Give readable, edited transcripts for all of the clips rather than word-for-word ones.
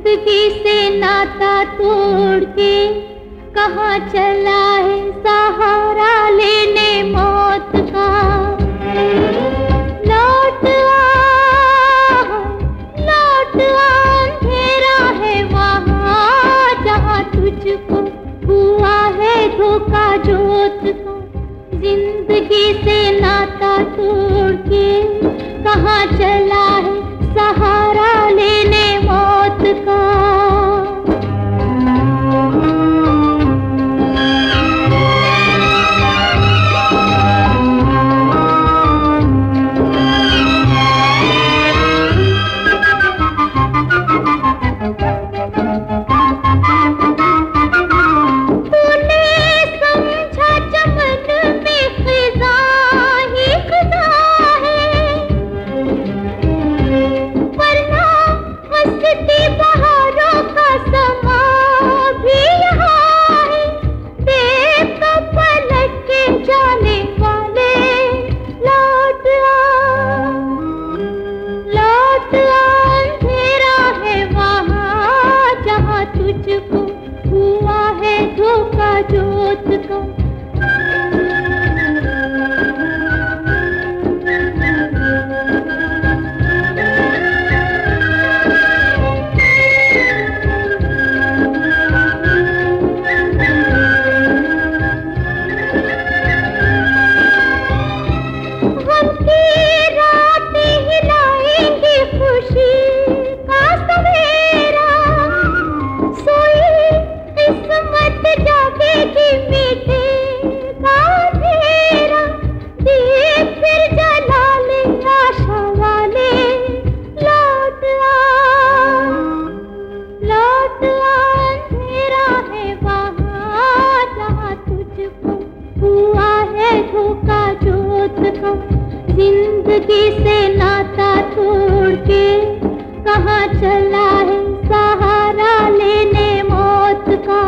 जिंदगी से नाता तोड़ के कहाँ चला है सहारा लेने मौत का। लौट आ अंधेरा है वहाँ जहाँ तुझको हुआ है धोखा जोत का। जिंदगी से नाता तोड़ के कहाँ चला है सहारा लेने मौत का। तुझको हुआ है धोखा जोत का। गम की रातें हिलाएंगी खुशी का सवेरा। किस्मत जागेगी मीठे का अंधेरा। दीप फिर जला ले आशा वाले। लौट आ अंधेरा है वहाँ जहाँ तुझको हुआ है धोखा जोत का। जिंदगी से नाता तोड़ के कहाँ चला है सहारा लेने मौत का।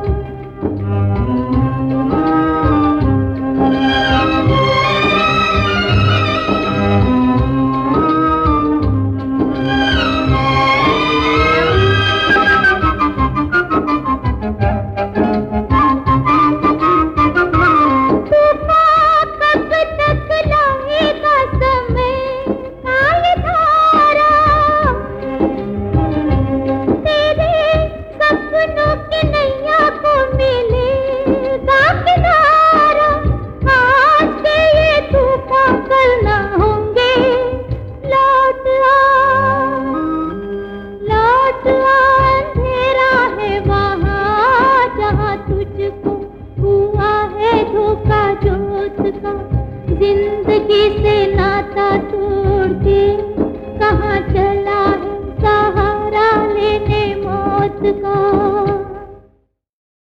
तुझको हुआ है धोखा जोत का। जिंदगी से नाता तोड़ के कहाँ चला है